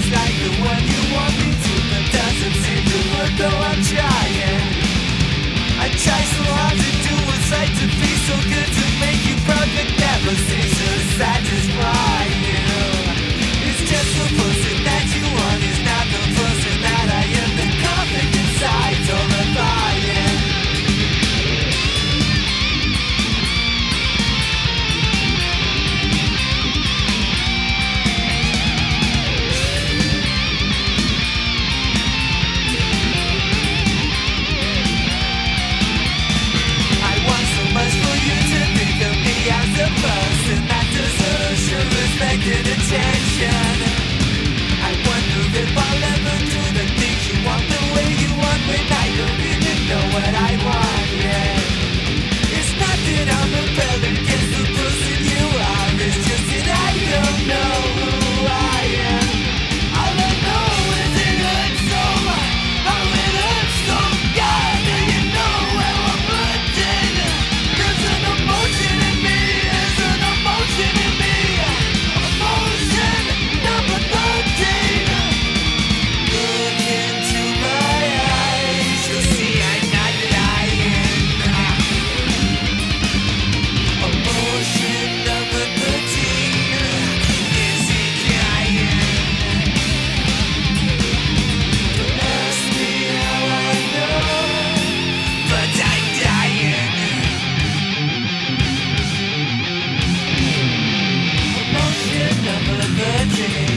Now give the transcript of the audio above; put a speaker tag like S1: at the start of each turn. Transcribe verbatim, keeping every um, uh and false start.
S1: just like the one you want me to, but doesn't seem to work though I'm trying. I try so hard to do what's right, to be so good, to make you proud, but never seems to satisfy you. It's just the person that you want is not the person that I am. The conflict inside's overbuying. Respected attention. I wonder if I'll ever do the things you want the way you want, when I don't even know what I want yet. It's not that I'm rebelling against the person you are, it's just that I don't know who I am. All I know is it hurts so much, oh it hurts so God. Do you know where I'm hurting? There's an emotion in me, there's an emotion in me. Number thirteen.